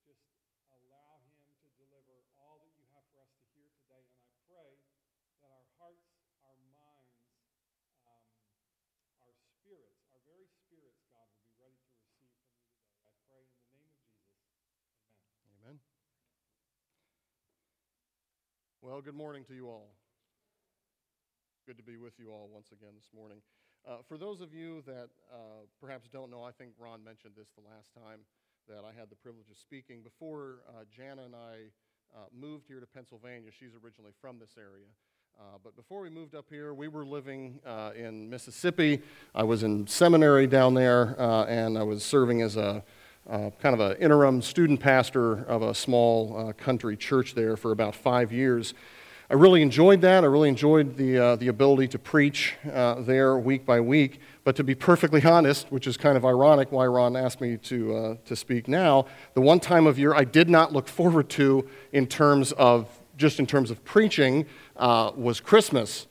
just allow him to deliver all that you have for us to hear today. And I pray that our hearts, our minds, our spirits, our very spirits, God, will be ready to receive from you today. I pray in the name of Jesus. Amen. Amen. Well, good morning to you all. Good to be with you all once again this morning. For those of you that perhaps don't know, I think Ron mentioned this the last time that I had the privilege of speaking. Before Jana and I moved here to Pennsylvania, she's originally from this area. But before we moved up here, we were living in Mississippi. I was in seminary down there, and I was serving as a kind of an interim student pastor of a small country church there for about 5 years. I really enjoyed that. I really enjoyed the ability to preach there week by week. But to be perfectly honest, which is kind of ironic why Ron asked me to speak now, the one time of year I did not look forward to in terms of preaching was Christmas,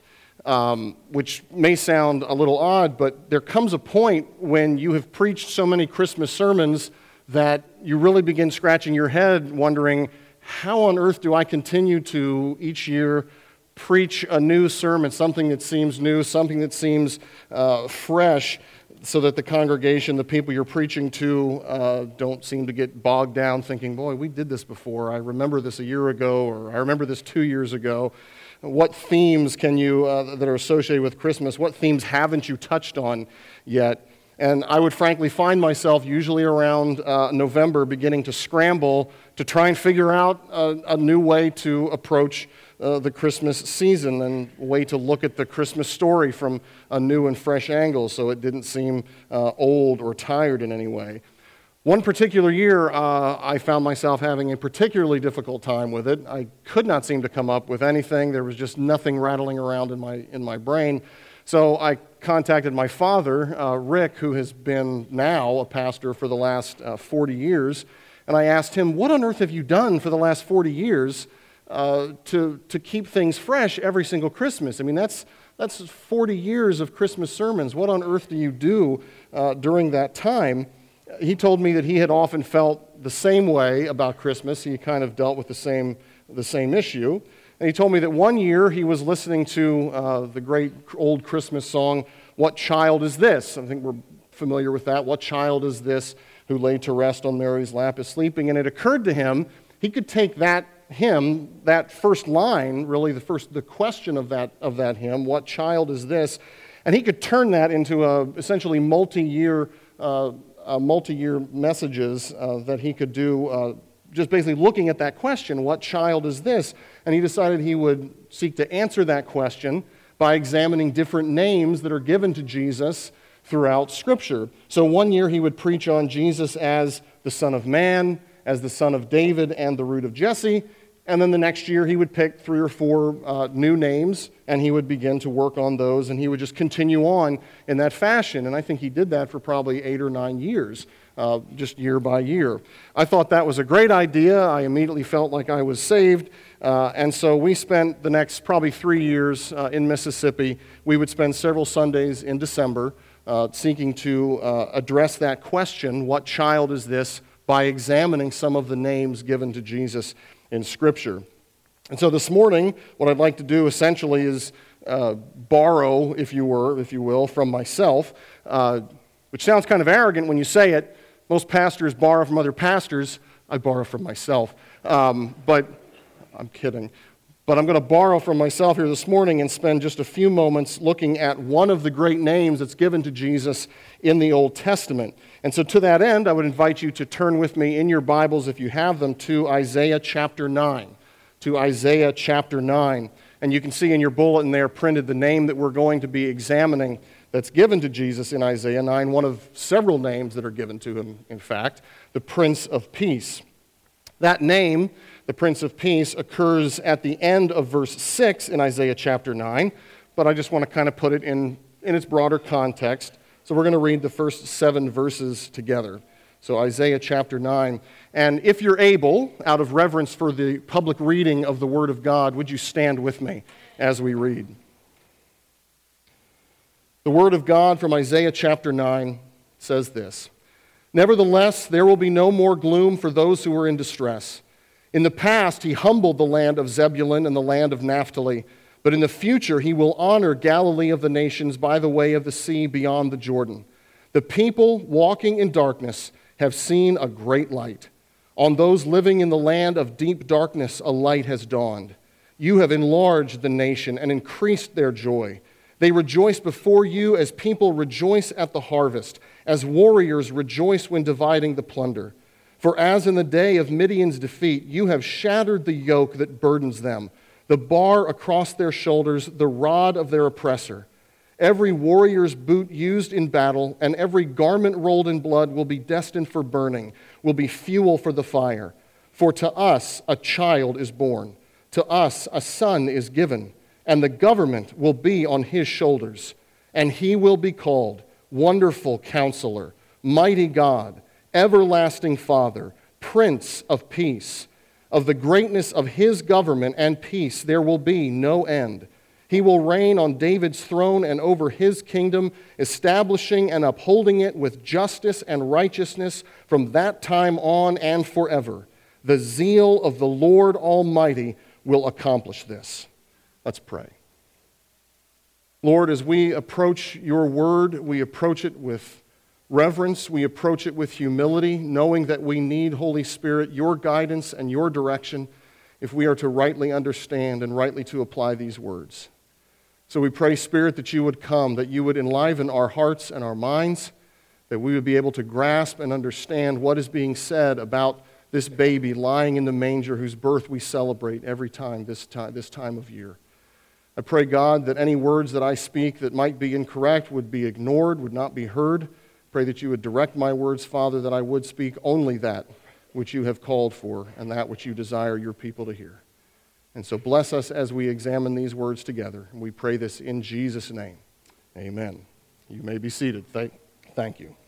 which may sound a little odd, but there comes a point when you have preached so many Christmas sermons that you really begin scratching your head wondering, how on earth do I continue to each year preach a new sermon, something that seems new, something that seems fresh, so that the congregation, the people you're preaching to, don't seem to get bogged down thinking, boy, we did this before. I remember this a year ago, or I remember this 2 years ago. What themes can you, that are associated with Christmas, what themes haven't you touched on yet? And I would frankly find myself usually around November beginning to scramble to try and figure out a new way to approach the Christmas season and a way to look at the Christmas story from a new and fresh angle so it didn't seem old or tired in any way. One particular year, I found myself having a particularly difficult time with it. I could not seem to come up with anything. There was just nothing rattling around in my brain. So I contacted my father, Rick, who has been now a pastor for the last 40 years, and I asked him, what on earth have you done for the last 40 years to keep things fresh every single Christmas? I mean, that's 40 years of Christmas sermons. What on earth do you do during that time? He told me that he had often felt the same way about Christmas. He kind of dealt with the same issue. And he told me that one year he was listening to the great old Christmas song, What Child Is This? I think we're familiar with that. What child is this who laid to rest on Mary's lap is sleeping? And it occurred to him he could take that hymn, that first line, really the question of that hymn, what child is this? And he could turn that into essentially multi-year messages that he could do just basically looking at that question, what child is this? And he decided he would seek to answer that question by examining different names that are given to Jesus throughout Scripture. So one year he would preach on Jesus as the Son of Man, as the Son of David, and the root of Jesse. And then the next year he would pick 3 or 4 new names, and he would begin to work on those, and he would just continue on in that fashion. And I think he did that for probably 8 or 9 years. Just year by year. I thought that was a great idea. I immediately felt like I was saved. And so we spent the next probably 3 years in Mississippi. We would spend several Sundays in December seeking to address that question, what child is this, by examining some of the names given to Jesus in Scripture. And so this morning, what I'd like to do essentially is borrow, if you will, from myself, which sounds kind of arrogant when you say it. Most pastors borrow from other pastors. I borrow from myself. But I'm kidding. But I'm going to borrow from myself here this morning and spend just a few moments looking at one of the great names that's given to Jesus in the Old Testament. And so to that end, I would invite you to turn with me in your Bibles, if you have them, to Isaiah chapter 9. To Isaiah chapter 9. And you can see in your bulletin there printed the name that we're going to be examining that's given to Jesus in Isaiah 9, one of several names that are given to him, in fact, the Prince of Peace. That name, the Prince of Peace, occurs at the end of verse 6 in Isaiah chapter 9, but I just want to kind of put it in its broader context. So we're going to read the first 7 verses together. So Isaiah chapter 9. And if you're able, out of reverence for the public reading of the Word of God, would you stand with me as we read? The Word of God from Isaiah chapter 9 says this, Nevertheless, there will be no more gloom for those who are in distress. In the past, he humbled the land of Zebulun and the land of Naphtali, but in the future he will honor Galilee of the nations by the way of the sea beyond the Jordan. The people walking in darkness have seen a great light. On those living in the land of deep darkness, a light has dawned. You have enlarged the nation and increased their joy. They rejoice before you as people rejoice at the harvest, as warriors rejoice when dividing the plunder. For as in the day of Midian's defeat, you have shattered the yoke that burdens them, the bar across their shoulders, the rod of their oppressor. Every warrior's boot used in battle and every garment rolled in blood will be destined for burning, will be fuel for the fire. For to us a child is born, to us a son is given, and the government will be on his shoulders. And he will be called Wonderful Counselor, Mighty God, Everlasting Father, Prince of Peace. Of the greatness of his government and peace there will be no end. He will reign on David's throne and over his kingdom, establishing and upholding it with justice and righteousness from that time on and forever. The zeal of the Lord Almighty will accomplish this. Let's pray. Lord, as we approach your word, we approach it with reverence, we approach it with humility, knowing that we need, Holy Spirit, your guidance and your direction if we are to rightly understand and rightly to apply these words. So we pray, Spirit, that you would come, that you would enliven our hearts and our minds, that we would be able to grasp and understand what is being said about this baby lying in the manger whose birth we celebrate every time this time of year. I pray, God, that any words that I speak that might be incorrect would be ignored, would not be heard. Pray that you would direct my words, Father, that I would speak only that which you have called for and that which you desire your people to hear. And so bless us as we examine these words together. And we pray this in Jesus' name. Amen. You may be seated. Thank you.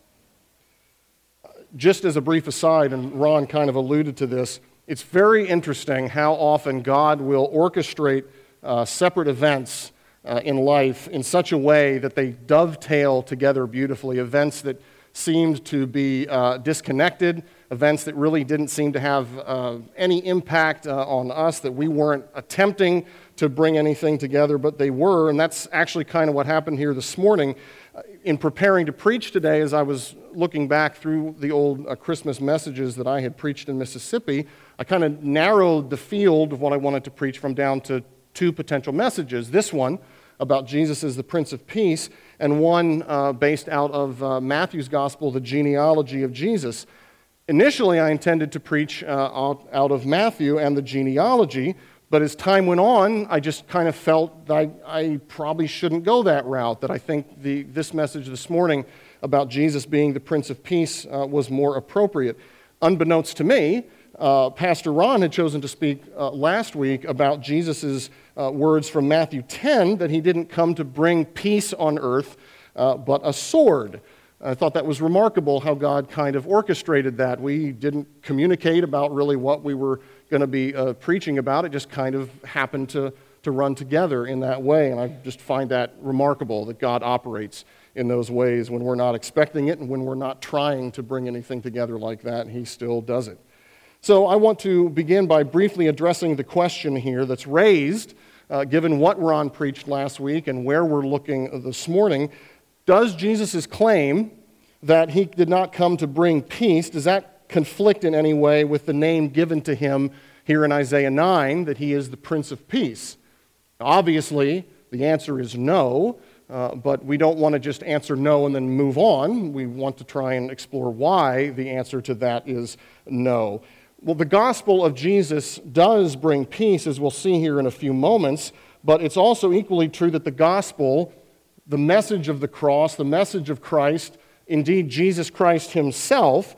Just as a brief aside, and Ron kind of alluded to this, it's very interesting how often God will orchestrate separate events in life in such a way that they dovetail together beautifully. Events that seemed to be disconnected, events that really didn't seem to have any impact on us, that we weren't attempting to bring anything together, but they were. And that's actually kind of what happened here this morning. In preparing to preach today, as I was looking back through the old Christmas messages that I had preached in Mississippi, I kind of narrowed the field of what I wanted to preach from down to two potential messages. This one about Jesus as the Prince of Peace, and one based out of Matthew's Gospel, the genealogy of Jesus. Initially, I intended to preach out of Matthew and the genealogy, but as time went on, I just kind of felt that I probably shouldn't go that route, that I think this message this morning about Jesus being the Prince of Peace was more appropriate. Unbeknownst to me, Pastor Ron had chosen to speak last week about Jesus' words from Matthew 10, that he didn't come to bring peace on earth, but a sword. I thought that was remarkable how God kind of orchestrated that. We didn't communicate about really what we were going to be preaching about. It just kind of happened to run together in that way, and I just find that remarkable that God operates in those ways when we're not expecting it and when we're not trying to bring anything together like that, and he still does it. So I want to begin by briefly addressing the question here that's raised, given what Ron preached last week and where we're looking this morning. Does Jesus' claim that he did not come to bring peace, does that conflict in any way with the name given to him here in Isaiah 9, that he is the Prince of Peace? Obviously, the answer is no, but we don't want to just answer no and then move on. We want to try and explore why the answer to that is no. Well, the gospel of Jesus does bring peace, as we'll see here in a few moments, but it's also equally true that the gospel, the message of the cross, the message of Christ, indeed Jesus Christ himself,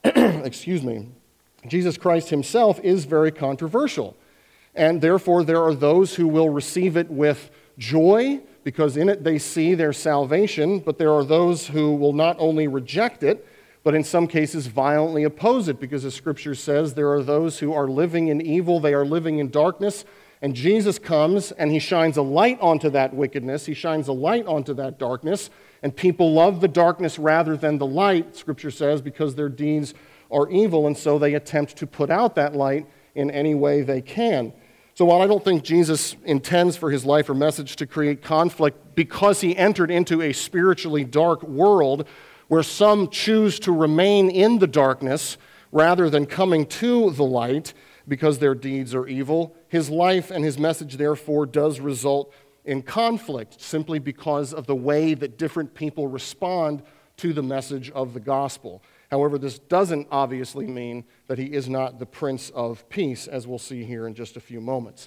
Jesus Christ himself is very controversial. And therefore, there are those who will receive it with joy, because in it they see their salvation, but there are those who will not only reject it, but in some cases violently oppose it, because as Scripture says, there are those who are living in evil, they are living in darkness, and Jesus comes and he shines a light onto that wickedness, he shines a light onto that darkness, And people love the darkness rather than the light, Scripture says, because their deeds are evil, and so they attempt to put out that light in any way they can. So while I don't think Jesus intends for his life or message to create conflict because he entered into a spiritually dark world where some choose to remain in the darkness rather than coming to the light because their deeds are evil, his life and his message, therefore, does result in conflict simply because of the way that different people respond to the message of the gospel. However, this doesn't obviously mean that he is not the Prince of Peace, as we'll see here in just a few moments.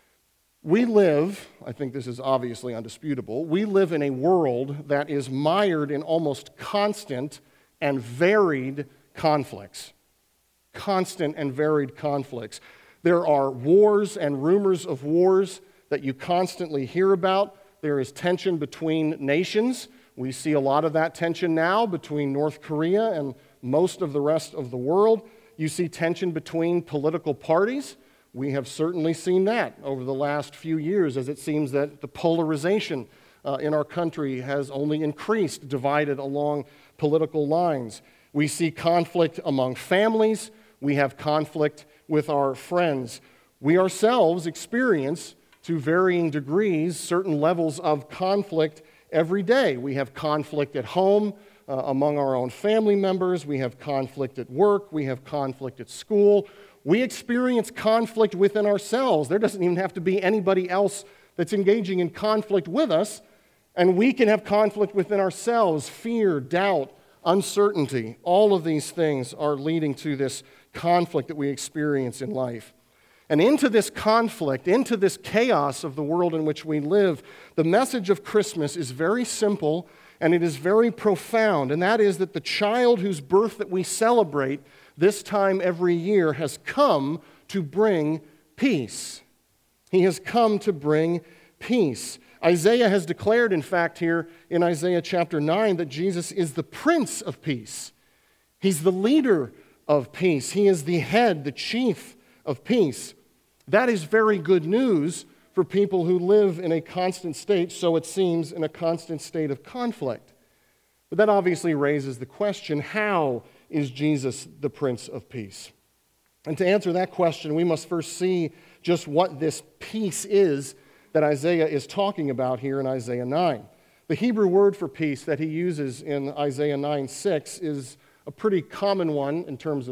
We live, I think this is obviously undisputable, we live in a world that is mired in almost constant and varied conflicts. Constant and varied conflicts. There are wars and rumors of wars that you constantly hear about. There is tension between nations. We see a lot of that tension now between North Korea and most of the rest of the world. You see tension between political parties. We have certainly seen that over the last few years, as it seems that the polarization in our country has only increased, divided along political lines. We see conflict among families. We have conflict with our friends. We ourselves experience, to varying degrees, certain levels of conflict every day. We have conflict at home among our own family members. We have conflict at work. We have conflict at school. We experience conflict within ourselves. There doesn't even have to be anybody else that's engaging in conflict with us, and we can have conflict within ourselves, fear, doubt, uncertainty. All of these things are leading to this conflict that we experience in life. And into this conflict, into this chaos of the world in which we live, the message of Christmas is very simple and it is very profound, and that is that the child whose birth that we celebrate this time every year has come to bring peace. He has come to bring peace. Isaiah has declared, in fact, here in Isaiah chapter 9, that Jesus is the Prince of Peace. He's the leader of peace. He is the head, the chief of peace. That is very good news for people who live in a constant state, so it seems, in a constant state of conflict. But that obviously raises the question, how is Jesus the Prince of Peace? And to answer that question, we must first see just what this peace is that Isaiah is talking about here in Isaiah 9. The Hebrew word for peace that he uses in Isaiah 9:6 is a pretty common one in terms of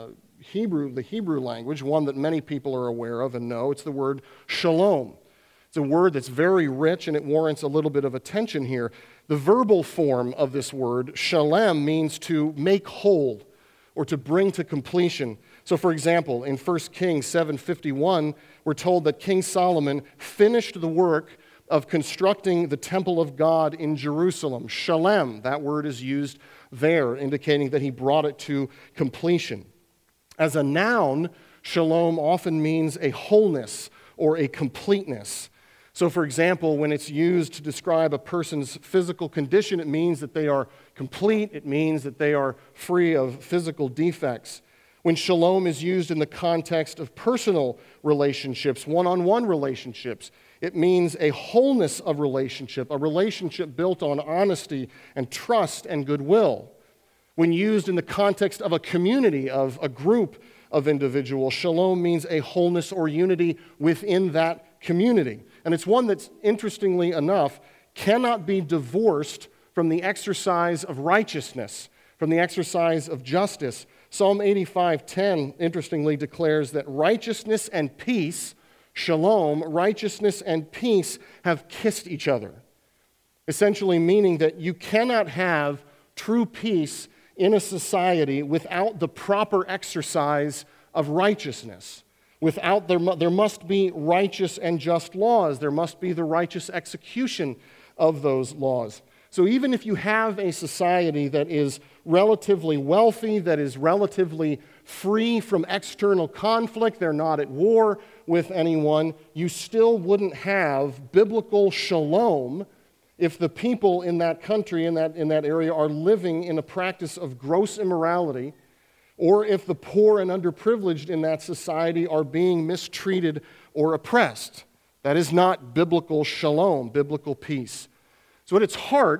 the Hebrew language, one that many people are aware of and know. It's the word shalom. It's a word that's very rich and it warrants a little bit of attention here. The verbal form of this word, shalem, means to make whole or to bring to completion. So for example, in 1 Kings 7:51, we're told that King Solomon finished the work of constructing the temple of God in Jerusalem. Shalem, that word is used there, indicating that he brought it to completion. As a noun, shalom often means a wholeness or a completeness. So, for example, when it's used to describe a person's physical condition, it means that they are complete. It means that they are free of physical defects. When shalom is used in the context of personal relationships, one-on-one relationships, it means a wholeness of relationship, a relationship built on honesty and trust and goodwill. When used in the context of a community, of a group of individuals, shalom means a wholeness or unity within that community. And it's one that's, interestingly enough, cannot be divorced from the exercise of righteousness, from the exercise of justice. Psalm 85:10, interestingly, declares that righteousness and peace, shalom, righteousness and peace have kissed each other. Essentially meaning that you cannot have true peace in a society without the proper exercise of righteousness. Without, there must be righteous and just laws. There must be the righteous execution of those laws. So even if you have a society that is relatively wealthy, that is relatively free from external conflict, they're not at war with anyone, you still wouldn't have biblical shalom if the people in that country, in that area, are living in a practice of gross immorality, or if the poor and underprivileged in that society are being mistreated or oppressed. That is not biblical shalom, biblical peace. So at its heart,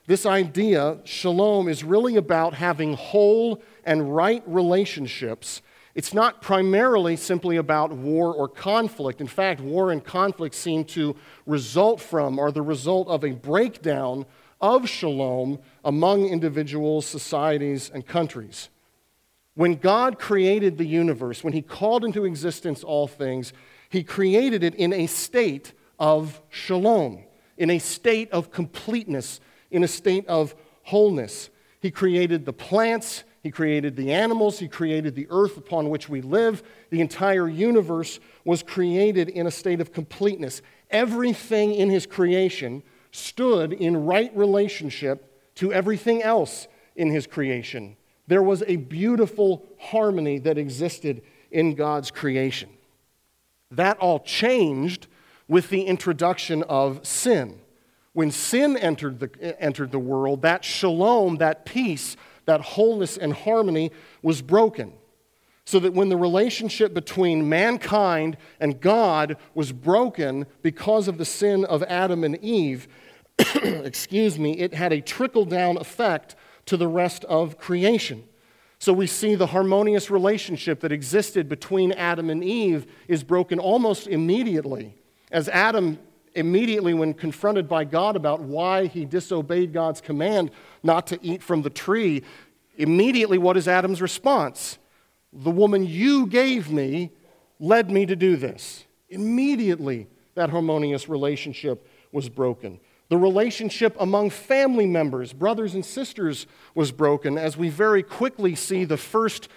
This idea, shalom, is really about having whole and right relationships. It's not primarily simply about war or conflict. In fact, war and conflict seem to result from, or the result of, a breakdown of shalom among individuals, societies, and countries. When God created the universe, when He called into existence all things, He created it in a state of shalom, in a state of completeness, in a state of wholeness. He created the plants, He created the animals, He created the earth upon which we live. The entire universe was created in a state of completeness. Everything in His creation stood in right relationship to everything else in His creation. There was a beautiful harmony that existed in God's creation. That all changed with the introduction of sin. When sin entered the world, that shalom, that peace, that wholeness and harmony was broken. So that when the relationship between mankind and God was broken because of the sin of Adam and Eve, it had a trickle-down effect to the rest of creation. So we see the harmonious relationship that existed between Adam and Eve is broken almost immediately. As Adam immediately, when confronted by God about why he disobeyed God's command not to eat from the tree, immediately what is Adam's response? The woman you gave me led me to do this. Immediately, that harmonious relationship was broken. The relationship among family members, brothers and sisters, was broken, as we very quickly see the first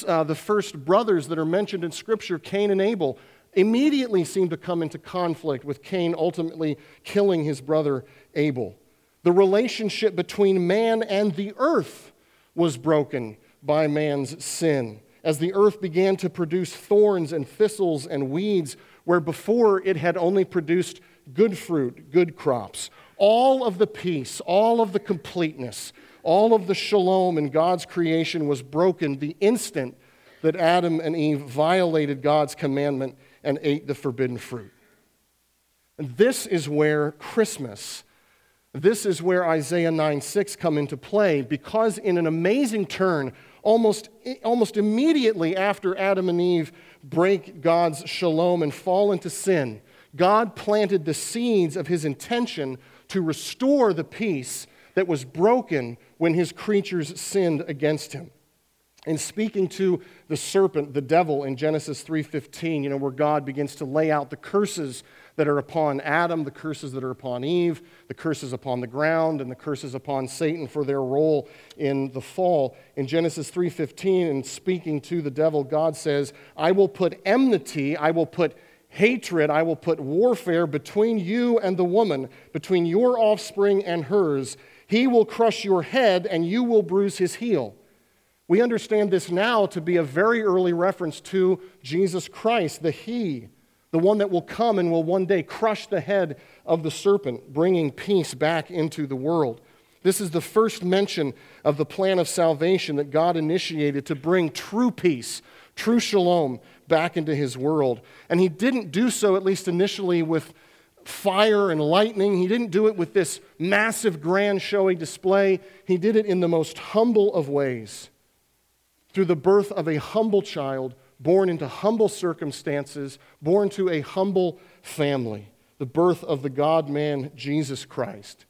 brothers that are mentioned in Scripture, Cain and Abel, immediately seem to come into conflict, with Cain ultimately killing his brother Abel. The relationship between man and the earth was broken by man's sin, as the earth began to produce thorns and thistles and weeds, where before it had only produced good fruit, good crops. All of the peace, all of the completeness, all of the shalom in God's creation was broken the instant that Adam and Eve violated God's commandment and ate the forbidden fruit. And this is where Christmas, this is where Isaiah 9:6 come into play, because in an amazing turn, almost immediately after Adam and Eve break God's shalom and fall into sin, God planted the seeds of His intention to restore the peace that was broken when His creatures sinned against Him. In speaking to the serpent, the devil, in Genesis 3:15, where God begins to lay out the curses that are upon Adam, the curses that are upon Eve, the curses upon the ground, and the curses upon Satan for their role in the fall. In Genesis 3:15, in speaking to the devil, God says, I will put enmity, I will put hatred, I will put warfare between you and the woman, between your offspring and hers. He will crush your head, and you will bruise his heel. We understand this now to be a very early reference to Jesus Christ, the He, the one that will come and will one day crush the head of the serpent, bringing peace back into the world. This is the first mention of the plan of salvation that God initiated to bring true peace, true shalom, back into His world. And He didn't do so, at least initially, with fire and lightning. He didn't do it with this massive, grand, showy display. He did it in the most humble of ways, through the birth of a humble child, born into humble circumstances, born to a humble family, the birth of the God-man, Jesus Christ.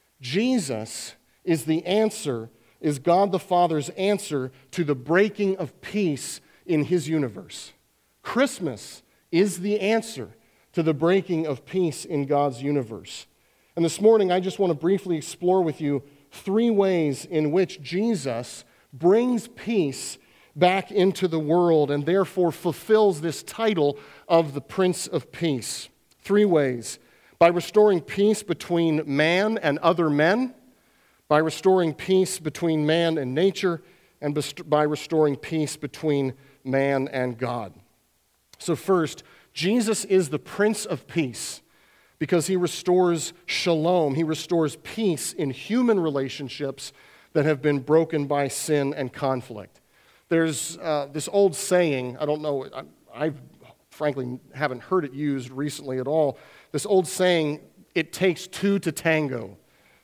Jesus is the answer, is God the Father's answer to the breaking of peace in His universe. Christmas is the answer to the breaking of peace in God's universe. And this morning, I just want to briefly explore with you 3 ways in which Jesus brings peace back into the world and therefore fulfills this title of the Prince of Peace. 3 ways. By restoring peace between man and other men, by restoring peace between man and nature, and by restoring peace between man and God. So first, Jesus is the Prince of Peace because He restores shalom. He restores peace in human relationships that have been broken by sin and conflict. There's this old saying, I don't know, I frankly haven't heard it used recently at all. This old saying, it takes 2 to tango.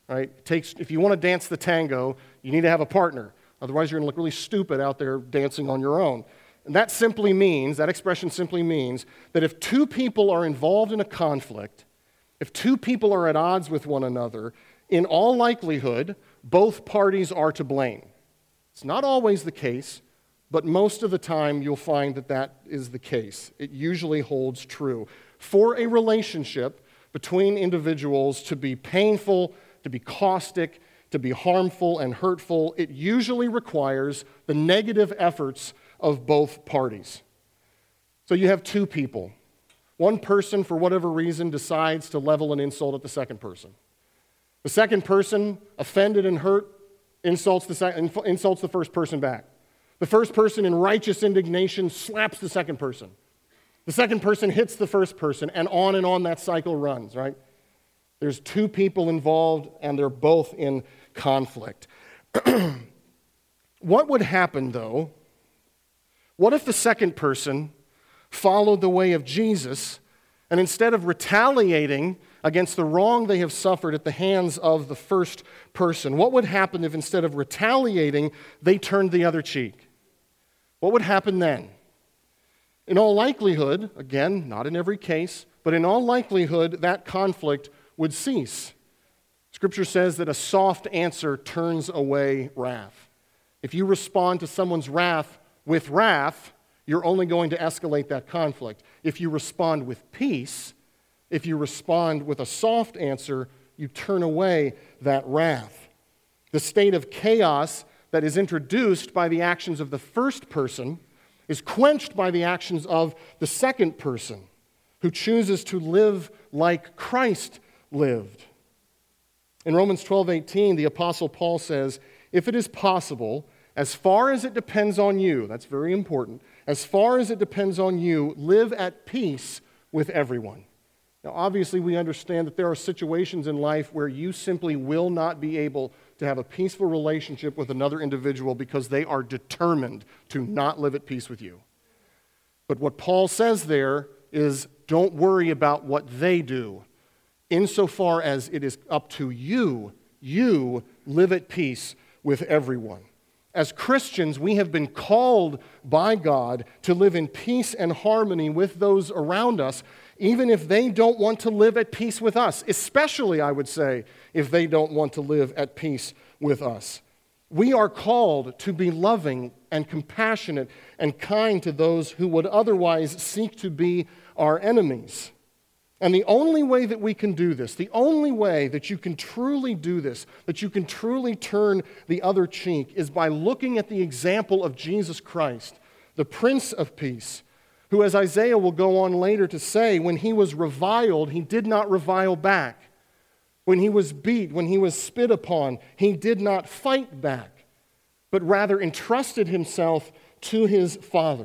right? If you want to dance the tango, you need to have a partner. Otherwise, you're going to look really stupid out there dancing on your own. And that expression simply means that if two people are involved in a conflict, if two people are at odds with one another, in all likelihood, both parties are to blame. It's not always the case, but most of the time you'll find that that is the case. It usually holds true. For a relationship between individuals to be painful, to be caustic, to be harmful and hurtful, it usually requires the negative efforts of both parties. So you have two people. One person, for whatever reason, decides to level an insult at the second person. The second person, offended and hurt, insults the first person back. The first person, in righteous indignation, slaps the second person. The second person hits the first person, and on that cycle runs, right? There's two people involved, and they're both in conflict. What would happen, though? What if the second person followed the way of Jesus, and instead of retaliating against the wrong they have suffered at the hands of the first person, what would happen if instead of retaliating, they turned the other cheek? What would happen then? In all likelihood, again, not in every case, but in all likelihood, that conflict would cease. Scripture says that a soft answer turns away wrath. If you respond to someone's wrath with wrath, you're only going to escalate that conflict. If you respond with peace, if you respond with a soft answer, you turn away that wrath. The state of chaos that is introduced by the actions of the first person is quenched by the actions of the second person, who chooses to live like Christ lived. In Romans 12:18, the Apostle Paul says, "If it is possible, as far as it depends on you," that's very important, "as far as it depends on you, live at peace with everyone." Now, obviously, we understand that there are situations in life where you simply will not be able to have a peaceful relationship with another individual because they are determined to not live at peace with you. But what Paul says there is, don't worry about what they do. Insofar as it is up to you, you live at peace with everyone. As Christians, we have been called by God to live in peace and harmony with those around us, even if they don't want to live at peace with us, especially, I would say, if they don't want to live at peace with us. We are called to be loving and compassionate and kind to those who would otherwise seek to be our enemies. And the only way that we can do this, the only way that you can truly do this, that you can truly turn the other cheek, is by looking at the example of Jesus Christ, the Prince of Peace, who, as Isaiah will go on later to say, when he was reviled, he did not revile back. When he was beat, when he was spit upon, he did not fight back, but rather entrusted himself to his Father.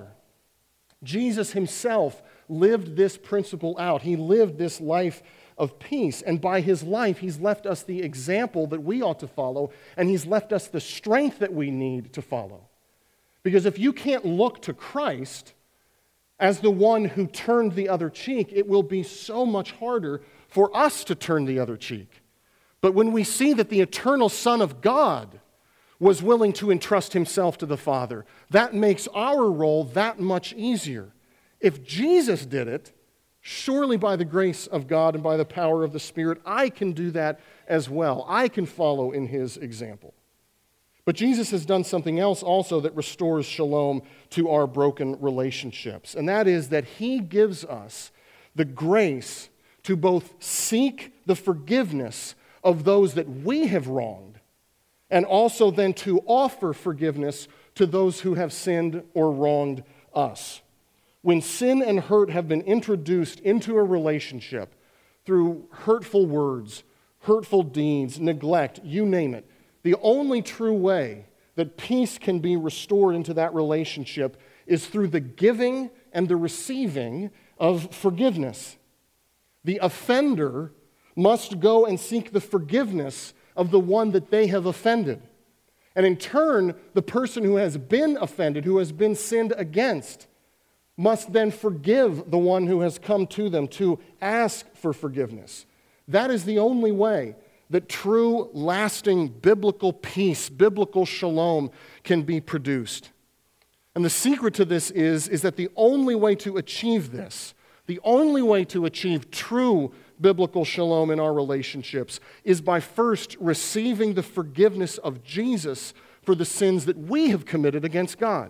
Jesus himself lived this principle out. He lived this life of peace, and by his life, he's left us the example that we ought to follow, and he's left us the strength that we need to follow. Because if you can't look to Christ as the one who turned the other cheek, it will be so much harder for us to turn the other cheek. But when we see that the eternal Son of God was willing to entrust himself to the Father, that makes our role that much easier. If Jesus did it, surely by the grace of God and by the power of the Spirit, I can do that as well. I can follow in his example. But Jesus has done something else also that restores shalom to our broken relationships, and that is that he gives us the grace to both seek the forgiveness of those that we have wronged, and also then to offer forgiveness to those who have sinned or wronged us. When sin and hurt have been introduced into a relationship through hurtful words, hurtful deeds, neglect, you name it, the only true way that peace can be restored into that relationship is through the giving and the receiving of forgiveness. The offender must go and seek the forgiveness of the one that they have offended. And in turn, the person who has been offended, who has been sinned against, must then forgive the one who has come to them to ask for forgiveness. That is the only way that true, lasting, biblical peace, biblical shalom can be produced. And the secret to this is that the only way to achieve this, the only way to achieve true biblical shalom in our relationships is by first receiving the forgiveness of Jesus for the sins that we have committed against God.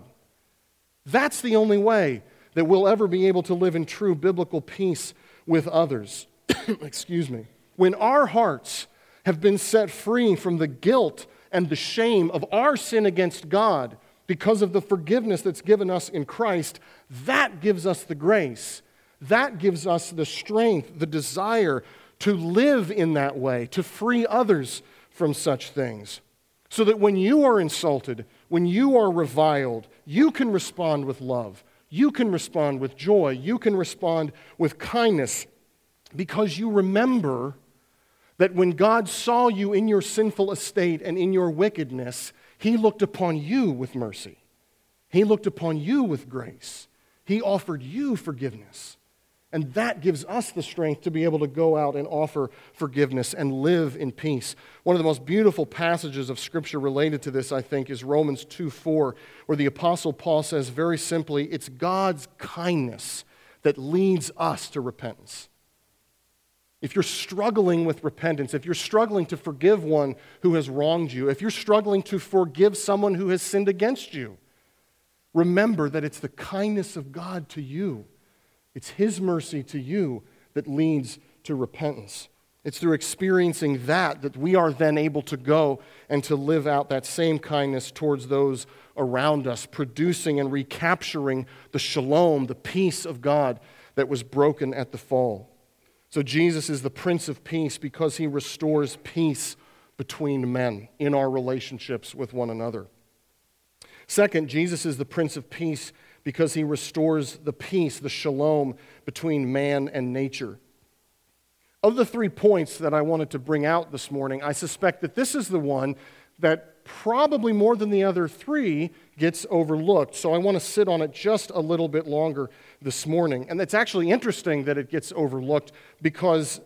That's the only way that we'll ever be able to live in true biblical peace with others. Excuse me. When our hearts have been set free from the guilt and the shame of our sin against God because of the forgiveness that's given us in Christ, that gives us the grace. That gives us the strength, the desire to live in that way, to free others from such things. So that when you are insulted, when you are reviled, you can respond with love. You can respond with joy. You can respond with kindness because you remember that when God saw you in your sinful estate and in your wickedness, He looked upon you with mercy. He looked upon you with grace. He offered you forgiveness. And that gives us the strength to be able to go out and offer forgiveness and live in peace. One of the most beautiful passages of Scripture related to this, I think, is Romans 2:4, where the Apostle Paul says very simply, it's God's kindness that leads us to repentance. If you're struggling with repentance, if you're struggling to forgive one who has wronged you, if you're struggling to forgive someone who has sinned against you, remember that it's the kindness of God to you. It's His mercy to you that leads to repentance. It's through experiencing that we are then able to go and to live out that same kindness towards those around us, producing and recapturing the shalom, the peace of God that was broken at the fall. So Jesus is the Prince of Peace because He restores peace between men in our relationships with one another. Second, Jesus is the Prince of Peace because He restores the peace, the shalom between man and nature. Of the 3 points that I wanted to bring out this morning, I suspect that this is the one that probably more than the other 3 gets overlooked. So I want to sit on it just a little bit longer this morning. And it's actually interesting that it gets overlooked because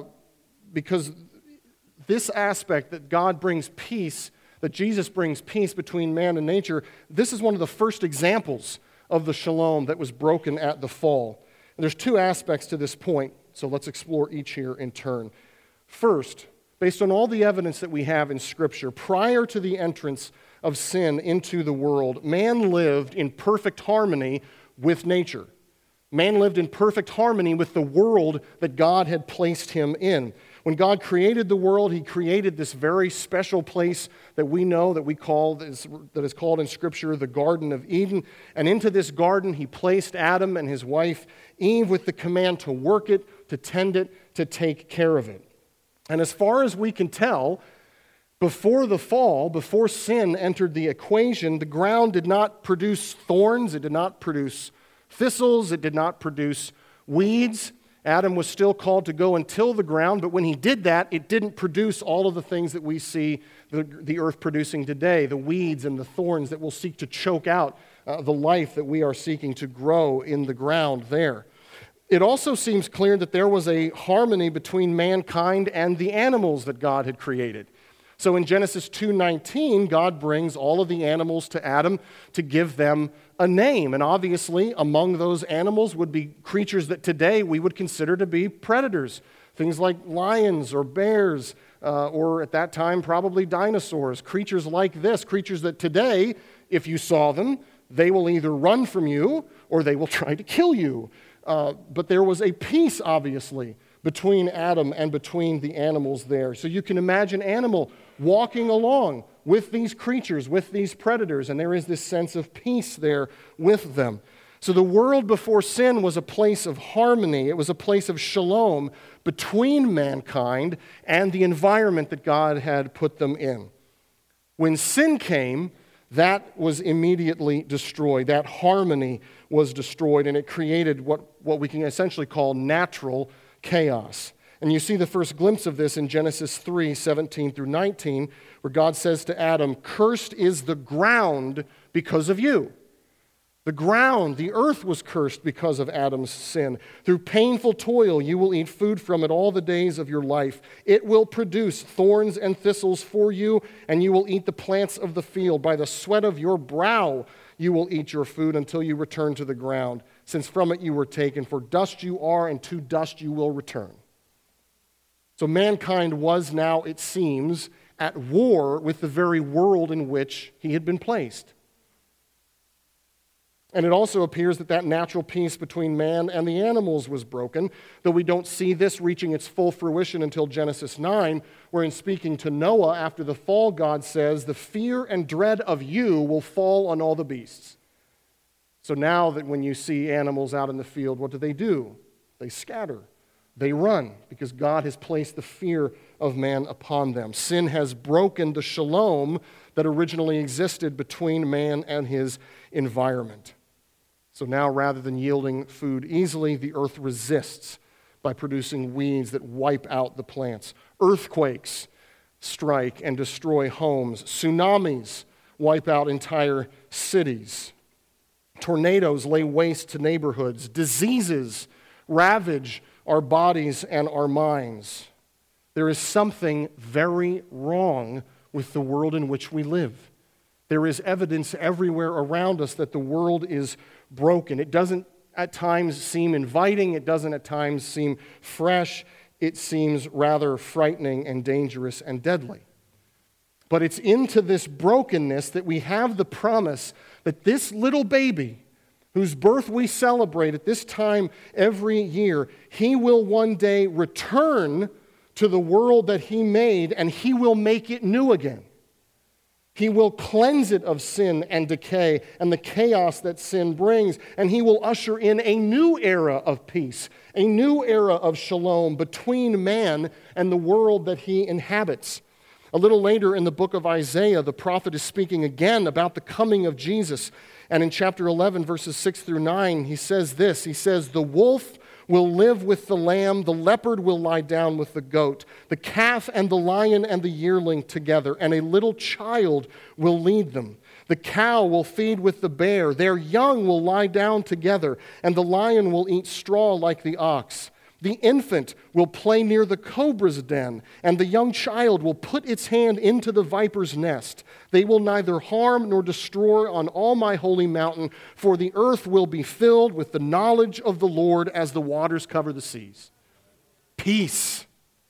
this aspect that God brings peace, that Jesus brings peace between man and nature, this is one of the first examples of the shalom that was broken at the fall. And there's 2 aspects to this point, so let's explore each here in turn. First, based on all the evidence that we have in Scripture, prior to the entrance of sin into the world, man lived in perfect harmony with nature. Man lived in perfect harmony with the world that God had placed him in. When God created the world, He created this very special place that we know, that is called in Scripture the Garden of Eden. And into this garden, He placed Adam and his wife Eve with the command to work it, to tend it, to take care of it. And as far as we can tell, before the fall, before sin entered the equation, the ground did not produce thorns, it did not produce thistles, it did not produce weeds. Adam was still called to go and till the ground, but when he did that, it didn't produce all of the things that we see the earth producing today, the weeds and the thorns that will seek to choke out the life that we are seeking to grow in the ground there. It also seems clear that there was a harmony between mankind and the animals that God had created. So in Genesis 2:19, God brings all of the animals to Adam to give them a name. And obviously, among those animals would be creatures that today we would consider to be predators. Things like lions or bears, or at that time, probably dinosaurs. Creatures like this, creatures that today, if you saw them, they will either run from you or they will try to kill you. But there was a peace, obviously, between Adam and between the animals there. So you can imagine animal walking along with these creatures, with these predators, and there is this sense of peace there with them. So the world before sin was a place of harmony. It was a place of shalom between mankind and the environment that God had put them in. When sin came, that was immediately destroyed. That harmony was destroyed, and it created what we can essentially call natural chaos. And you see the first glimpse of this in Genesis 3:17 through 19, where God says to Adam, "Cursed is the ground because of you." The ground, the earth was cursed because of Adam's sin. Through painful toil, you will eat food from it all the days of your life. It will produce thorns and thistles for you, and you will eat the plants of the field. By the sweat of your brow, you will eat your food until you return to the ground, since from it you were taken. For dust you are, and to dust you will return. So mankind was now, it seems, at war with the very world in which he had been placed. And it also appears that that natural peace between man and the animals was broken, though we don't see this reaching its full fruition until Genesis 9, where in speaking to Noah after the fall, God says, "The fear and dread of you will fall on all the beasts." So now that when you see animals out in the field, what do? They scatter. They run, because God has placed the fear of man upon them. Sin has broken the shalom that originally existed between man and his environment. So now, rather than yielding food easily, the earth resists by producing weeds that wipe out the plants. Earthquakes strike and destroy homes. Tsunamis wipe out entire cities. Tornadoes lay waste to neighborhoods. Diseases ravage our bodies and our minds. There is something very wrong with the world in which we live. There is evidence everywhere around us that the world is broken. It doesn't at times seem inviting. It doesn't at times seem fresh. It seems rather frightening and dangerous and deadly. But it's into this brokenness that we have the promise that this little baby, whose birth we celebrate at this time every year, he will one day return to the world that he made, and he will make it new again. He will cleanse it of sin and decay and the chaos that sin brings, and he will usher in a new era of peace, a new era of shalom between man and the world that he inhabits. A little later in the book of Isaiah, the prophet is speaking again about the coming of Jesus. And in chapter 11, verses 6 through 9, he says this. He says, "The wolf will live with the lamb, the leopard will lie down with the goat, the calf and the lion and the yearling together, and a little child will lead them. The cow will feed with the bear, their young will lie down together, and the lion will eat straw like the ox. The infant will play near the cobra's den, and the young child will put its hand into the viper's nest. They will neither harm nor destroy on all my holy mountain, for the earth will be filled with the knowledge of the Lord as the waters cover the seas." Peace.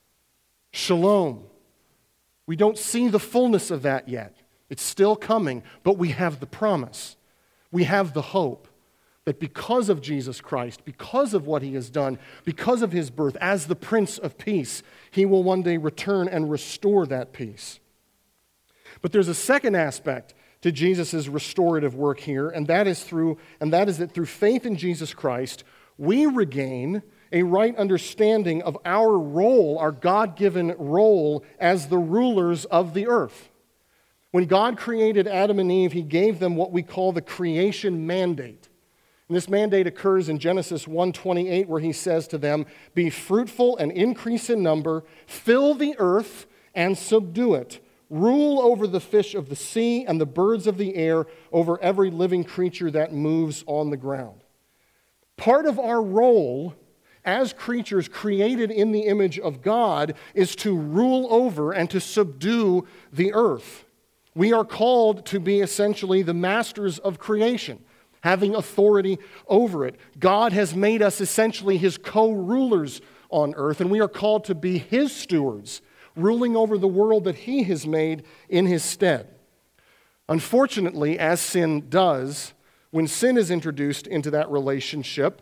Shalom. We don't see the fullness of that yet. It's still coming, but we have the promise. We have the hope that because of Jesus Christ, because of what he has done, because of his birth as the Prince of Peace, he will one day return and restore that peace. But there's a second aspect to Jesus' restorative work here, and that is that through faith in Jesus Christ, we regain a right understanding of our role, our God-given role as the rulers of the earth. When God created Adam and Eve, he gave them what we call the creation mandate. And this mandate occurs in Genesis 1:28, where he says to them, "Be fruitful and increase in number, fill the earth and subdue it. Rule over the fish of the sea and the birds of the air, over every living creature that moves on the ground." Part of our role as creatures created in the image of God is to rule over and to subdue the earth. We are called to be essentially the masters of creation, having authority over it. God has made us essentially his co-rulers on earth, and we are called to be his stewards, ruling over the world that he has made in his stead. Unfortunately, as sin does, when sin is introduced into that relationship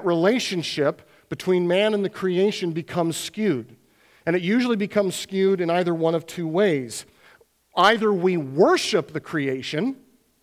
between man and the creation becomes skewed. And it usually becomes skewed in either one of two ways. Either we worship the creation,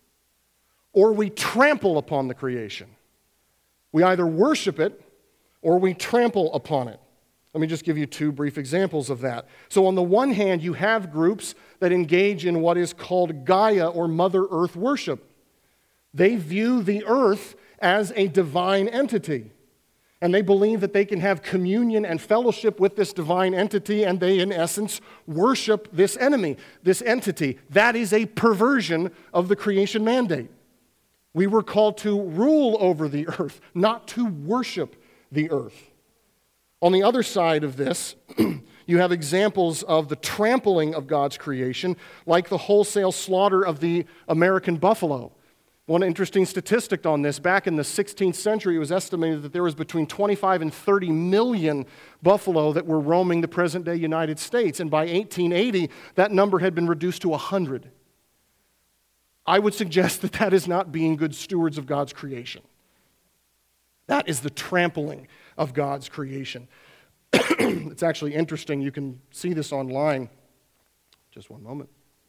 or we trample upon the creation. We either worship it or we trample upon it. Let me just give you two brief examples of that. So on the one hand, you have groups that engage in what is called Gaia or Mother Earth worship. They view the earth as a divine entity, and they believe that they can have communion and fellowship with this divine entity, and they, in essence, worship this entity. That is a perversion of the creation mandate. We were called to rule over the earth, not to worship the earth. On the other side of this, you have examples of the trampling of God's creation, like the wholesale slaughter of the American buffalo. One interesting statistic on this, back in the 16th century, it was estimated that there was between 25 and 30 million buffalo that were roaming the present-day United States. And by 1880, that number had been reduced to 100. I would suggest that that is not being good stewards of God's creation. That is the trampling of God's creation. It's actually interesting. You can see this online. Just one moment.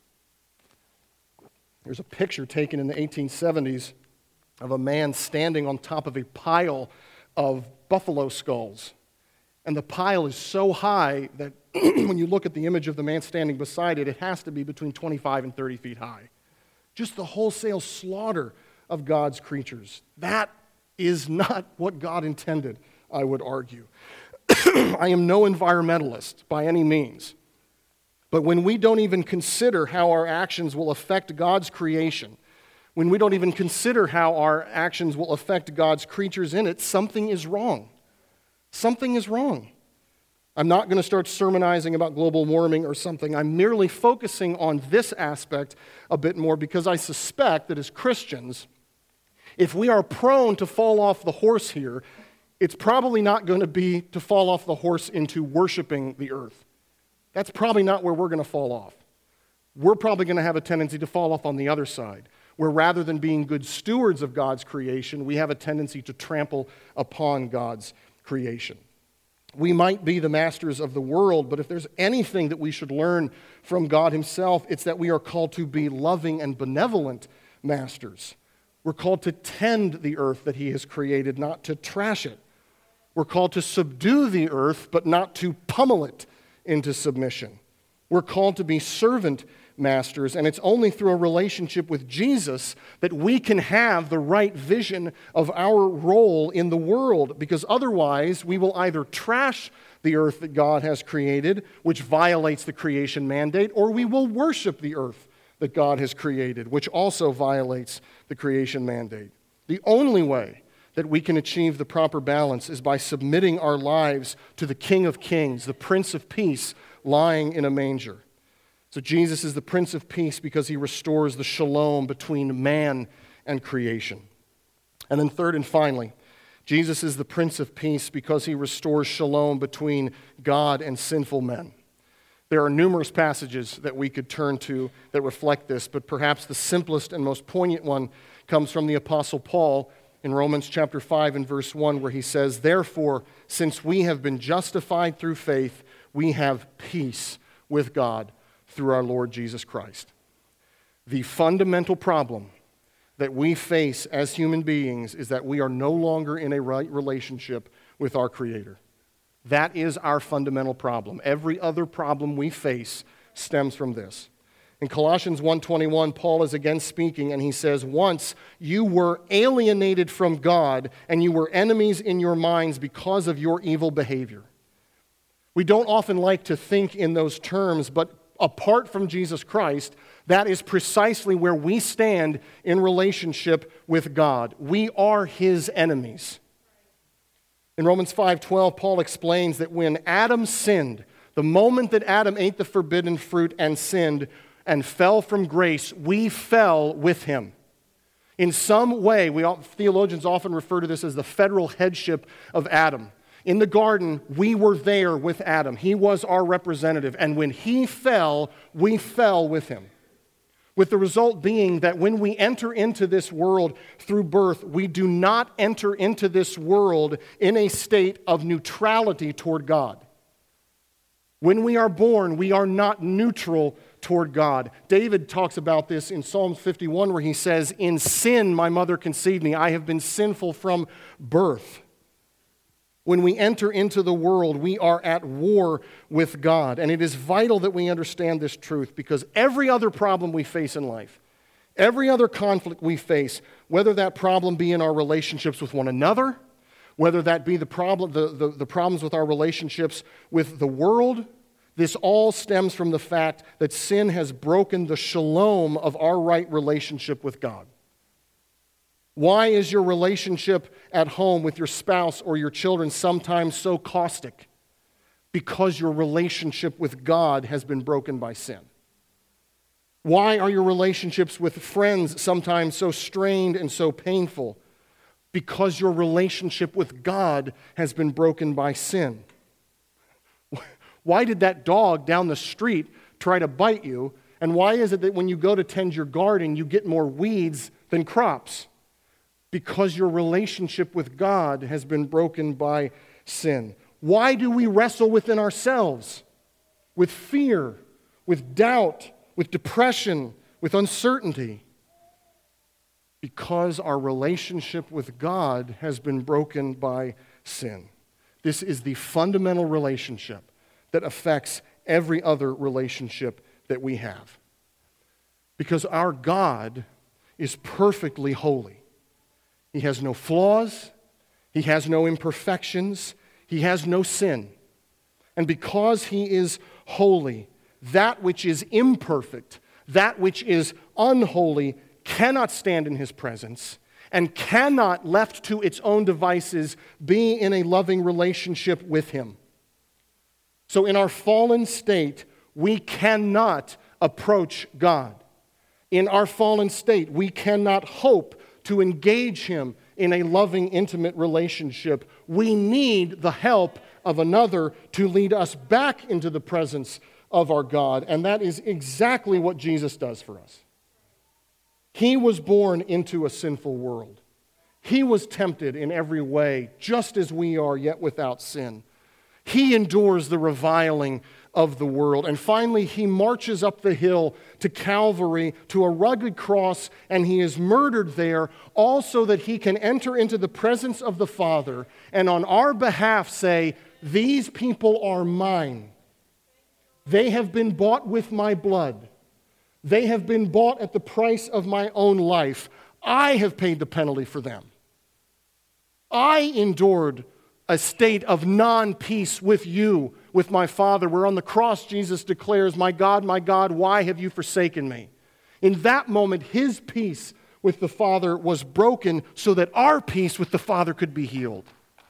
There's a picture taken in the 1870s of a man standing on top of a pile of buffalo skulls. And the pile is so high that when you look at the image of the man standing beside it, it has to be between 25 and 30 feet high. Just the wholesale slaughter of God's creatures. That is not what God intended, I would argue. I am no environmentalist by any means. But when we don't even consider how our actions will affect God's creation, when we don't even consider how our actions will affect God's creatures in it, something is wrong. Something is wrong. I'm not going to start sermonizing about global warming or something. I'm merely focusing on this aspect a bit more because I suspect that as Christians, if we are prone to fall off the horse here, it's probably not going to be to fall off the horse into worshiping the earth. That's probably not where we're going to fall off. We're probably going to have a tendency to fall off on the other side, where rather than being good stewards of God's creation, we have a tendency to trample upon God's creation. We might be the masters of the world, but if there's anything that we should learn from God himself, it's that we are called to be loving and benevolent masters. We're called to tend the earth that he has created, not to trash it. We're called to subdue the earth, but not to pummel it into submission. We're called to be servant masters, and it's only through a relationship with Jesus that we can have the right vision of our role in the world, because otherwise we will either trash the earth that God has created, which violates the creation mandate, or we will worship the earth that God has created, which also violates the creation mandate. The only way that we can achieve the proper balance is by submitting our lives to the King of Kings, the Prince of Peace, lying in a manger. So Jesus is the Prince of Peace because he restores the shalom between man and creation. And then third and finally, Jesus is the Prince of Peace because he restores shalom between God and sinful men. There are numerous passages that we could turn to that reflect this, but perhaps the simplest and most poignant one comes from the Apostle Paul in Romans chapter 5 and verse 1, where he says, "Therefore, since we have been justified through faith, we have peace with God through our Lord Jesus Christ." The fundamental problem that we face as human beings is that we are no longer in a right relationship with our Creator. That is our fundamental problem. Every other problem we face stems from this. In Colossians 1:21, Paul is again speaking, and he says, "Once you were alienated from God, and you were enemies in your minds because of your evil behavior." We don't often like to think in those terms, but apart from Jesus Christ, that is precisely where we stand in relationship with God. We are his enemies. In Romans 5:12, Paul explains that when Adam sinned, the moment that Adam ate the forbidden fruit and sinned and fell from grace, we fell with him. In some way, theologians often refer to this as the federal headship of Adam. In the garden, we were there with Adam. He was our representative. And when he fell, we fell with him. With the result being that when we enter into this world through birth, we do not enter into this world in a state of neutrality toward God. When we are born, we are not neutral toward God. David talks about this in Psalm 51, where he says, "In sin my mother conceived me. I have been sinful from birth." When we enter into the world, we are at war with God. And it is vital that we understand this truth, because every other problem we face in life, every other conflict we face, whether that problem be in our relationships with one another, whether that be the problems with our relationships with the world, this all stems from the fact that sin has broken the shalom of our right relationship with God. Why is your relationship at home with your spouse or your children sometimes so caustic? Because your relationship with God has been broken by sin. Why are your relationships with friends sometimes so strained and so painful? Because your relationship with God has been broken by sin. Why did that dog down the street try to bite you? And why is it that when you go to tend your garden, you get more weeds than crops? Because your relationship with God has been broken by sin. Why do we wrestle within ourselves? With fear, with doubt, with depression, with uncertainty? Because our relationship with God has been broken by sin. This is the fundamental relationship that affects every other relationship that we have. Because our God is perfectly holy. He has no flaws. He has no imperfections. He has no sin. And because He is holy, that which is imperfect, that which is unholy, cannot stand in His presence and cannot, left to its own devices, be in a loving relationship with Him. So in our fallen state, we cannot approach God. In our fallen state, we cannot hope to engage Him in a loving, intimate relationship. We need the help of another to lead us back into the presence of our God, and that is exactly what Jesus does for us. He was born into a sinful world. He was tempted in every way, just as we are, yet without sin. He endures the reviling of the world. And finally, He marches up the hill to Calvary, to a rugged cross, and He is murdered there, all so that He can enter into the presence of the Father and on our behalf say, "These people are mine. They have been bought with my blood. They have been bought at the price of my own life. I have paid the penalty for them. I endured a state of non-peace with you, with my Father, where on the cross Jesus declares, my God, why have you forsaken me?" In that moment, His peace with the Father was broken so that our peace with the Father could be healed.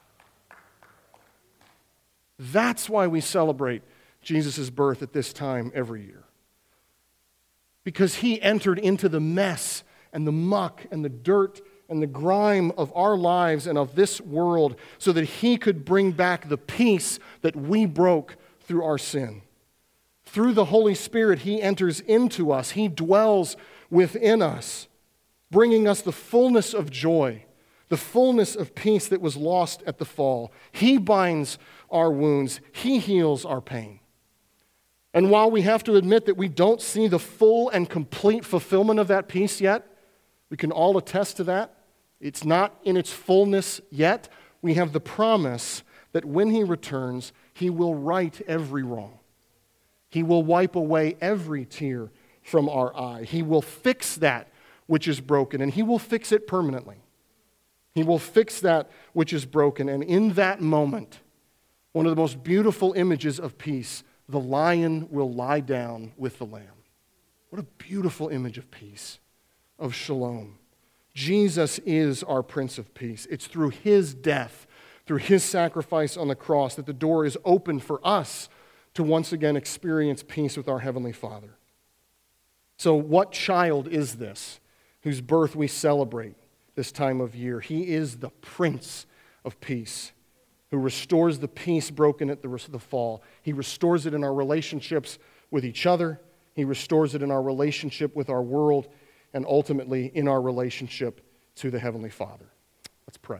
That's why we celebrate Jesus' birth at this time every year. Because He entered into the mess and the muck and the dirt and the grime of our lives and of this world so that He could bring back the peace that we broke through our sin. Through the Holy Spirit, He enters into us. He dwells within us, bringing us the fullness of joy, the fullness of peace that was lost at the fall. He binds our wounds. He heals our pain. And while we have to admit that we don't see the full and complete fulfillment of that peace yet, we can all attest to that. It's not in its fullness yet. We have the promise that when He returns, He will right every wrong. He will wipe away every tear from our eye. He will fix that which is broken, and He will fix it permanently. He will fix that which is broken. And in that moment, one of the most beautiful images of peace, the lion will lie down with the lamb. What a beautiful image of peace, of shalom. Jesus is our Prince of Peace. It's through His death, through His sacrifice on the cross, that the door is open for us to once again experience peace with our Heavenly Father. So what child is this whose birth we celebrate this time of year? He is the Prince of Peace, who restores the peace broken at the fall. He restores it in our relationships with each other. He restores it in our relationship with our world, and ultimately in our relationship to the Heavenly Father. Let's pray.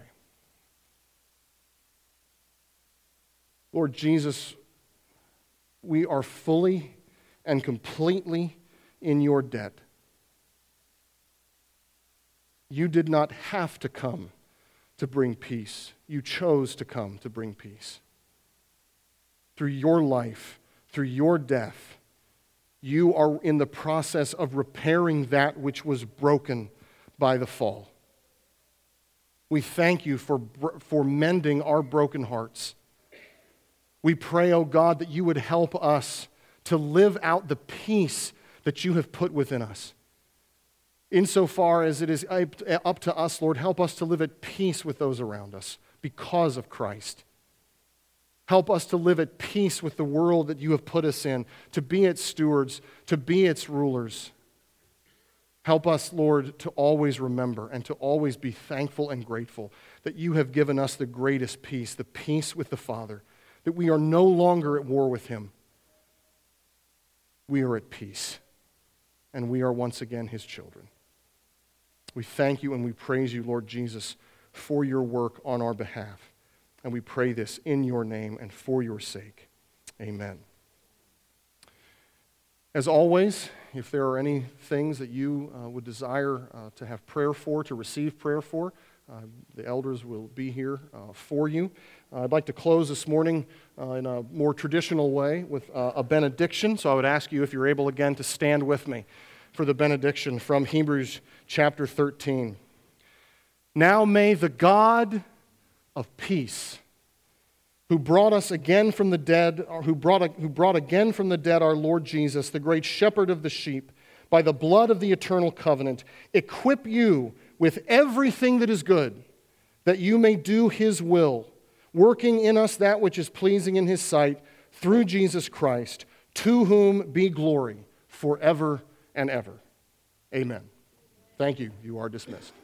Lord Jesus, we are fully and completely in your debt. You did not have to come to bring peace. You chose to come to bring peace. Through your life, through your death, you are in the process of repairing that which was broken by the fall. We thank you for mending our broken hearts. We pray, oh God, that you would help us to live out the peace that you have put within us. Insofar as it is up to us, Lord, help us to live at peace with those around us because of Christ. Help us to live at peace with the world that you have put us in, to be its stewards, to be its rulers. Help us, Lord, to always remember and to always be thankful and grateful that you have given us the greatest peace, the peace with the Father, that we are no longer at war with him. We are at peace, and we are once again his children. We thank you and we praise you, Lord Jesus, for your work on our behalf. And we pray this in your name and for your sake. Amen. As always, if there are any things that you would desire to have prayer for, to receive prayer for, the elders will be here for you. I'd like to close this morning in a more traditional way with a benediction. So I would ask you, if you're able again, to stand with me for the benediction from Hebrews chapter 13. Now may the God of peace, who brought us again from the dead, or who brought again from the dead our Lord Jesus, the great shepherd of the sheep, by the blood of the eternal covenant, equip you with everything that is good, that you may do his will, working in us that which is pleasing in his sight, through Jesus Christ, to whom be glory forever and ever. Amen. Thank you. You are dismissed.